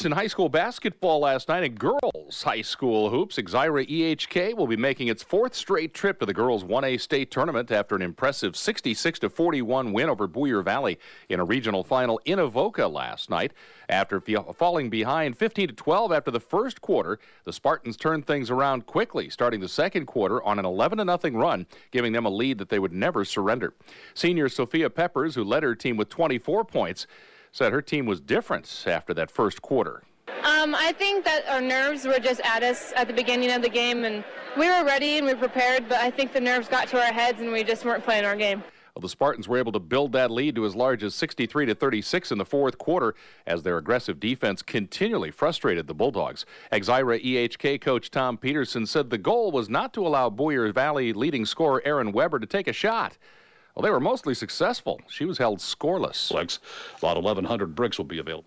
sports in high school basketball last night in girls high school hoops. Exira EHK will be making its fourth straight trip to the girls 1A state tournament after an impressive 66-41 win over Boyer Valley in a regional final in Avoca last night. After falling behind 15-12 after the first quarter, the Spartans turned things around quickly, starting the second quarter on an 11-0 run, giving them a lead that they would never surrender. Senior Sophia Peppers, who led her team with 24 points, said her team was different after that first quarter. I think that our nerves were just at us at the beginning of the game, and we were ready and we were prepared, but I think the nerves got to our heads and we just weren't playing our game. Well, the Spartans were able to build that lead to as large as 63-36 in the fourth quarter as their aggressive defense continually frustrated the Bulldogs. Exira EHK coach Tom Peterson said the goal was not to allow Boyer Valley leading scorer Aaron Weber to take a shot. Well, they were mostly successful. She was held scoreless. About 1,100 bricks will be available.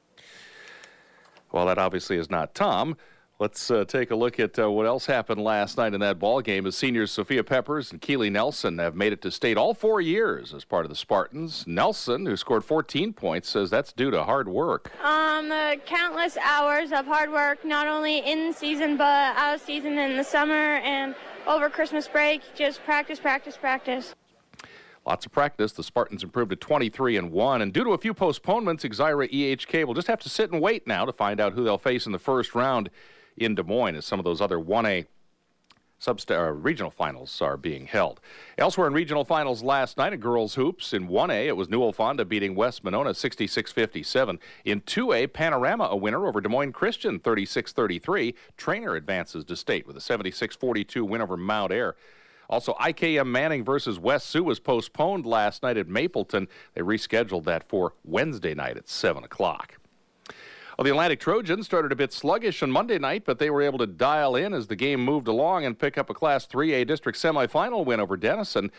Well, that obviously is not Tom. Let's take a look at what else happened last night in that ball game. As seniors Sophia Peppers and Keely Nelson have made it to state all 4 years as part of the Spartans. Nelson, who scored 14 points, says that's due to hard work. Countless hours of hard work, not only in season but out of season in the summer and over Christmas break. Just practice, practice, practice. Lots of practice. The Spartans improved to 23-1, and due to a few postponements, Exira EHK will just have to sit and wait now to find out who they'll face in the first round in Des Moines as some of those other 1A regional finals are being held. Elsewhere in regional finals last night in girls hoops, in 1A, it was Newell Fonda beating West Monona 66-57. In 2A, Panorama a winner over Des Moines Christian 36-33. Trainer advances to state with a 76-42 win over Mount Ayr. Also, IKM Manning versus West Sioux was postponed last night at Mapleton. They rescheduled that for Wednesday night at 7 o'clock. Well, the Atlantic Trojans started a bit sluggish on Monday night, but they were able to dial in as the game moved along and pick up a Class 3A district semifinal win over Denison.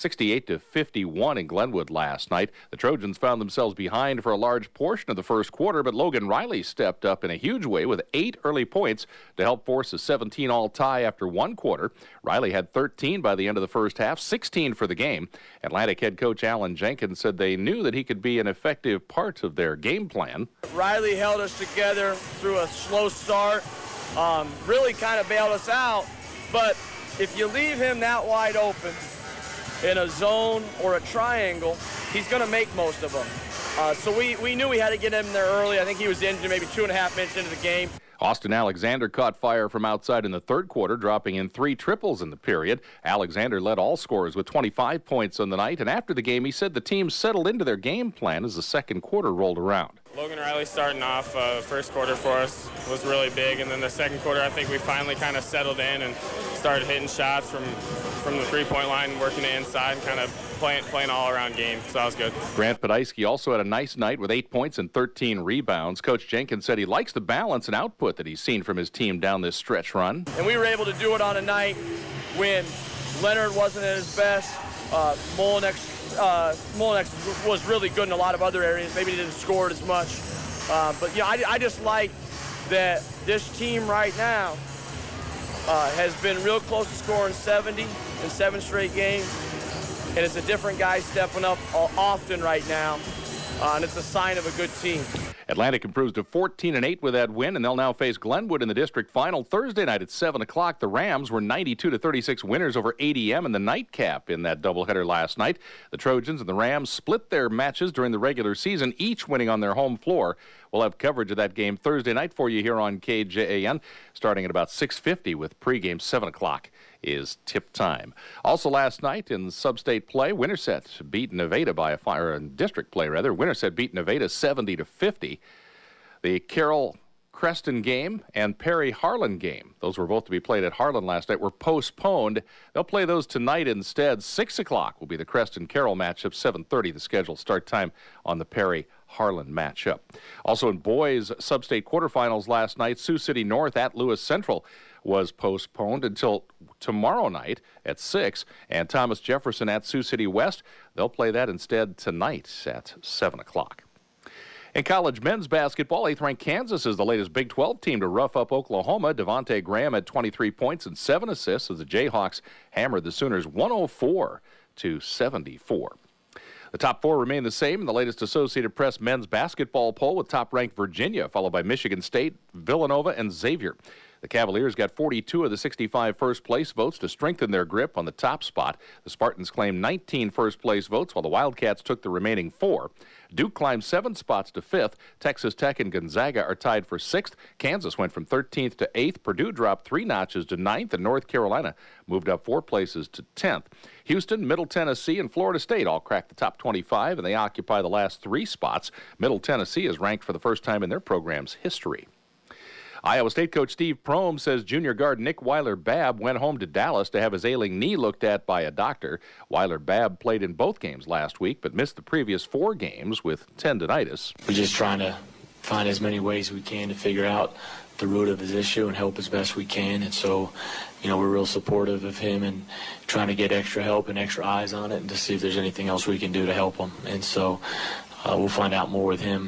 68-51 in Glenwood last night. The Trojans found themselves behind for a large portion of the first quarter, but Logan Riley stepped up in a huge way with 8 early points to help force a 17-all tie after one quarter. Riley had 13 by the end of the first half, 16 for the game. Atlantic head coach Alan Jenkins said they knew that he could be an effective part of their game plan. Riley held us together through a slow start, really kind of bailed us out, but if you leave him that wide open in a zone or a triangle, he's going to make most of them. So we knew we had to get him there early. I think he was injured maybe 2.5 minutes into the game. Austin Alexander caught fire from outside in the third quarter, dropping in 3 triples in the period. Alexander led all scorers with 25 points on the night, and after the game, he said the team settled into their game plan as the second quarter rolled around. Logan Riley starting off first quarter for us was really big, and then the second quarter I think we finally kind of settled in and started hitting shots from the three-point line, working it inside, and kind of playing all-around game, so that was good. Grant Podolsky also had a nice night with 8 points and 13 rebounds. Coach Jenkins said he likes the balance and output that he's seen from his team down this stretch run. And we were able to do it on a night when Leonard wasn't at his best. Molinex was really good in a lot of other areas. Maybe he didn't score it as much. But, you know, I just like that this team right now has been real close to scoring 70 in 7 straight games. And it's a different guy stepping up often right now. And it's a sign of a good team. Atlantic improves to 14-8 with that win, and they'll now face Glenwood in the district final Thursday night at 7 o'clock. The Rams were 92-36 winners over ADM in the nightcap in that doubleheader last night. The Trojans and the Rams split their matches during the regular season, each winning on their home floor. We'll have coverage of that game Thursday night for you here on KJAN, starting at about 6:50 with pregame 7 o'clock. Is tip time. Also last night in sub-state play, Winterset beat Nevada by district play rather. Winterset beat Nevada 70-50. The Carroll Creston game and Perry Harlan game, those were both to be played at Harlan last night, were postponed. They'll play those tonight instead. 6 o'clock will be the Creston Carroll matchup. 7:30 the scheduled start time on the Perry Harlan matchup. Also in boys sub-state quarterfinals last night, Sioux City North at Lewis Central was postponed until tomorrow night at 6, and Thomas Jefferson at Sioux City West, they'll play that instead tonight at 7 o'clock. In college men's basketball, 8th-ranked Kansas is the latest Big 12 team to rough up Oklahoma. Devontae Graham had 23 points and 7 assists as the Jayhawks hammered the Sooners 104-74. The top four remain the same in the latest Associated Press men's basketball poll, with top-ranked Virginia, followed by Michigan State, Villanova, and Xavier. The Cavaliers got 42 of the 65 first-place votes to strengthen their grip on the top spot. The Spartans claimed 19 first-place votes, while the Wildcats took the remaining 4. Duke climbed 7 spots to 5th. Texas Tech and Gonzaga are tied for 6th. Kansas went from 13th to 8th. Purdue dropped 3 notches to 9th, and North Carolina moved up 4 places to 10th. Houston, Middle Tennessee, and Florida State all cracked the top 25, and they occupy the last 3 spots. Middle Tennessee is ranked for the first time in their program's history. Iowa State coach Steve Prohm says junior guard Nick Weiler-Babb went home to Dallas to have his ailing knee looked at by a doctor. Weiler-Babb played in both games last week, but missed the previous 4 games with tendinitis. We're just trying to find as many ways we can to figure out the root of his issue and help as best we can. And so, we're real supportive of him and trying to get extra help and extra eyes on it and to see if there's anything else we can do to help him. And so we'll find out more with him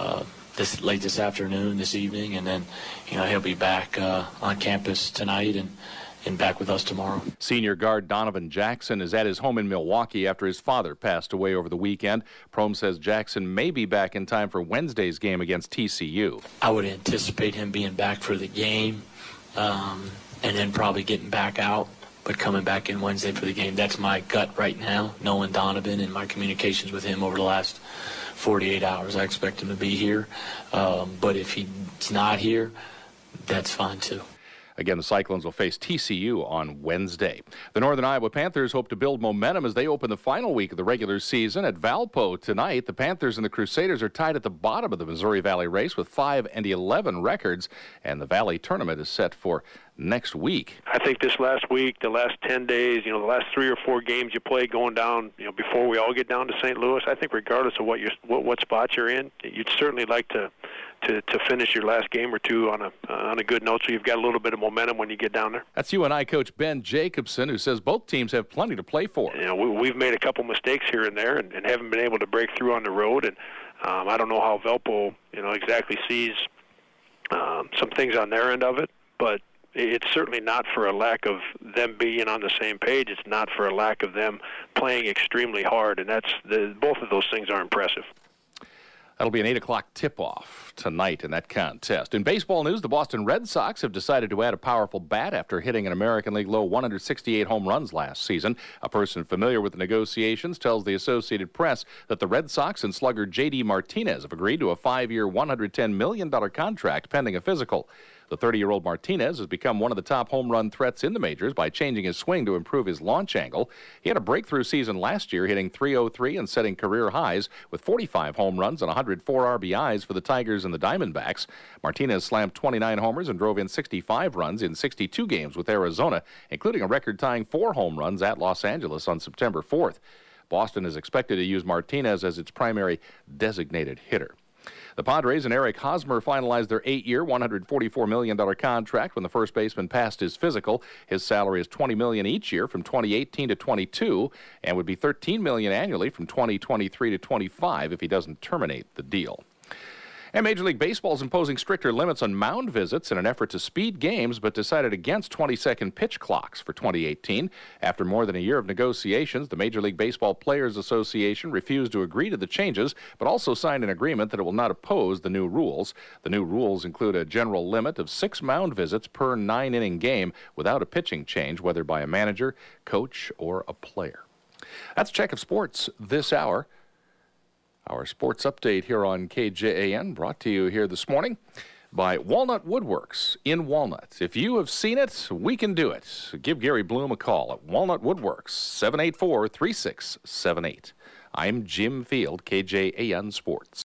this afternoon, this evening, and then he'll be back on campus tonight and back with us tomorrow. Senior guard Donovan Jackson is at his home in Milwaukee after his father passed away over the weekend. Prohm says Jackson may be back in time for Wednesday's game against TCU. I would anticipate him being back for the game and then probably getting back out, but coming back in Wednesday for the game. That's my gut right now, knowing Donovan and my communications with him over the last 48 hours. I expect him to be here, but if he's not here, that's fine too. Again, the Cyclones will face TCU on Wednesday. The Northern Iowa Panthers hope to build momentum as they open the final week of the regular season at Valpo tonight. The Panthers and the Crusaders are tied at the bottom of the Missouri Valley race with 5-11 records, and the Valley tournament is set for next week. I think this last week, the last 10 days, the last 3 or 4 games you play going down, before we all get down to St. Louis, I think regardless of what spot you're in, you'd certainly like to finish your last game or 2 on a good note, so you've got a little bit of momentum when you get down there. That's UNI coach Ben Jacobson, who says both teams have plenty to play for. We've made a couple mistakes here and there and haven't been able to break through on the road, and I don't know how Valpo exactly sees some things on their end of it, but it's certainly not for a lack of them being on the same page. It's not for a lack of them playing extremely hard, and both of those things are impressive. That'll be an 8 o'clock tip-off tonight in that contest. In baseball news, the Boston Red Sox have decided to add a powerful bat after hitting an American League low 168 home runs last season. A person familiar with the negotiations tells the Associated Press that the Red Sox and slugger J.D. Martinez have agreed to a 5-year, $110 million contract pending a physical. The 30-year-old Martinez has become one of the top home run threats in the majors by changing his swing to improve his launch angle. He had a breakthrough season last year, hitting .303 and setting career highs with 45 home runs and 104 RBIs for the Tigers and the Diamondbacks. Martinez slammed 29 homers and drove in 65 runs in 62 games with Arizona, including a record-tying 4 home runs at Los Angeles on September 4th. Boston is expected to use Martinez as its primary designated hitter. The Padres and Eric Hosmer finalized their 8-year, $144 million contract when the first baseman passed his physical. His salary is $20 million each year from 2018 to 22 and would be $13 million annually from 2023 to 25 if he doesn't terminate the deal. And Major League Baseball is imposing stricter limits on mound visits in an effort to speed games, but decided against 20-second pitch clocks for 2018. After more than a year of negotiations, the Major League Baseball Players Association refused to agree to the changes, but also signed an agreement that it will not oppose the new rules. The new rules include a general limit of 6 mound visits per 9-inning game without a pitching change, whether by a manager, coach, or a player. That's a check of sports this hour. Our sports update here on KJAN, brought to you here this morning by Walnut Woodworks in Walnut. If you have seen it, we can do it. Give Gary Bloom a call at Walnut Woodworks, 784-3678. I'm Jim Field, KJAN Sports.